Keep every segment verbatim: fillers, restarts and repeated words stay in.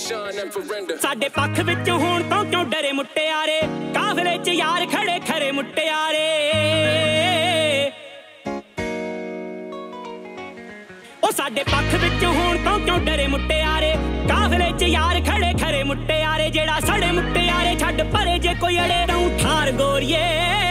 ਸਾਡੇ ਪੱਖ ਵਿੱਚ ਹੁਣ ਤੋਂ ਕਿਉਂ ਡਰੇ ਮੁਟਿਆਰੇ ਕਾਫਲੇ 'ਚ ਯਾਰ ਖੜੇ ਖਰੇ ਮੁਟਿਆਰੇ ਉਹ ਸਾਡੇ ਪੱਖ ਵਿੱਚ ਹੁਣ ਤੋਂ ਕਿਉਂ ਡਰੇ ਮੁਟਿਆਰੇ ਕਾਫਲੇ 'ਚ ਯਾਰ ਖੜੇ ਖਰੇ ਮੁਟਿਆਰੇ ਜਿਹੜਾ ਸੜੇ ਮੁਟਿਆਰੇ ਛੱਡ ਪਰੇ ਜੇ ਕੋਈ ਅੜੇ ਤੂੰ ਠਾਰ ਗੋਰੀਏ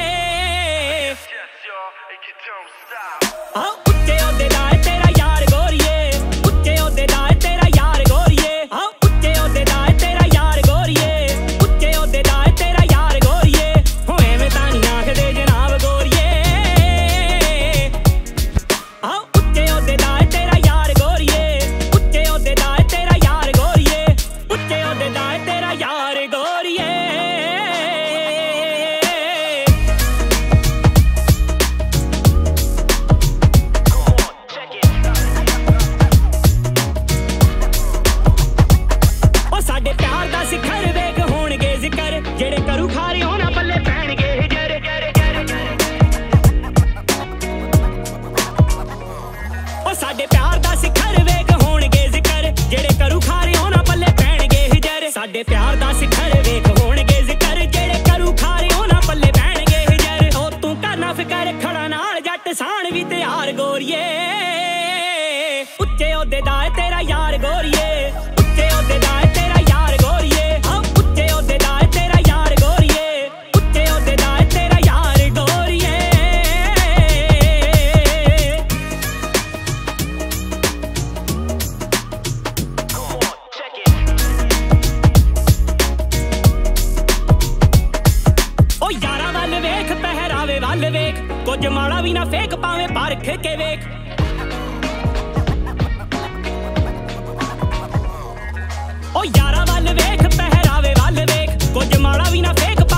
ਹਾਂ ਉੱਚੇ ਉਹਦੇ ਦਾ ਤੇਰਾ ਯਾਰ ਗੋਰੀਏ ਉੱਚੇ ਉਹਦੇ ਦਾ ਤੇਰਾ ਯਾਰ ਗੋਰੀਏ ਹਾਂ ਉੱਚੇ ਉਹਦੇ ਦਾ ਤੇਰਾ ਯਾਰ ਗੋਰੀਏ ਉੱਚੇ ਉਹਦੇ ਦਾ ਤੇਰਾ ਯਾਰ ਗੋਰੀਏ ਹੋ ਐਵੇਂ ਤਾਂ ਨਹੀਂ ਆਖਦੇ ਜਨਾਬ ਗੋਰੀਏ ਹਾਂ ਉੱਚੇ ਉਹਦੇ ਦਾ ਤੇਰਾ ਯਾਰ ਗੋਰੀਏ ਉੱਚੇ ਉਹਦੇ ਦਾ ਤੇਰਾ ਯਾਰ ਗੋਰੀਏ ਉੱਚੇ ਉਹਦੇ ਦਾ ਤੇਰਾ ਯਾਰ ਗੋਰੀਏ ਸਿਖਰ ਵੇਖ ਹੋਣਗੇ ਜ਼ਿਕਰ ਜਿਹੜੇ ਕਰੂ ਖਾਰੇ ਉਹਨਾਂ ਪੱਲੇ ਪੈਣਗੇ ਹਿਜਰ ਉਹ ਸਾਡੇ ਪਿਆਰ ਦਾ ਸਿਖਰ ਵੇਖ ਹੋਣਗੇ ਜ਼ਿਕਰ ਜਿਹੜੇ ਕਰੂ ਖਾਰੇ ਉਹਨਾਂ ਪੱਲੇ ਪੈਣਗੇ ਹਿਜਰ ਸਾਡੇ ਪਿਆਰ ਦਾ ਸਿਖਰ ਵੇਖ ਹੋਣਗੇ ਜ਼ਿਕਰ ਜਿਹੜੇ ਕਰੂ ਖਾਰੇ ਉਹਨਾਂ ਪੱਲੇ ਪੈਣਗੇ ਹਿਜਰ ਉਹ ਤੂੰ ਕਰਨਾ ਫਿਕਰ ਖੜਾ ਨਾਲ ਜੱਟ ਸਾਣ ਵੀ ਤਿਆਰ ਗੋਰੀਏ ਉੱਚੇ ਉਹਦੇ ਦਾ ਤੇਰਾ ਯਾਰ ਗੋਰੀਏ ਉੱਚੇ ਉਹਦੇ ਦਾ ਤੇਰਾ ਯਾਰ ਗੋਰੀਏ ਹਾਂ ਉੱਚੇ ਉਹਦੇ ਦਾ ਤੇਰਾ ਯਾਰ ਗੋਰੀਏ ਉੱਚੇ ਉਹਦੇ ਦਾ ਤੇਰਾ ਯਾਰ ਗੋਰੀਏ ਉਹ ਯਾਰਾਂ ਵੱਲ ਵੇਖ ਪਹਿਰਾਵੇ ਵੱਲ ਵੇਖ ਕੁਝ ਮਾੜਾ ਵੀ ਨਾ ਫੇਕ ਭਾਵੇਂ ਪਰਖ ਕੇ ਵੇਖ ਉਹ ਯਾਰਾਂ ਵੱਲ ਵੇਖ ਪਹਿਰਾਵੇ ਵੱਲ ਵੇਖ ਕੁਝ ਮਾੜਾ ਵੀ ਨਾ ਫੇਕ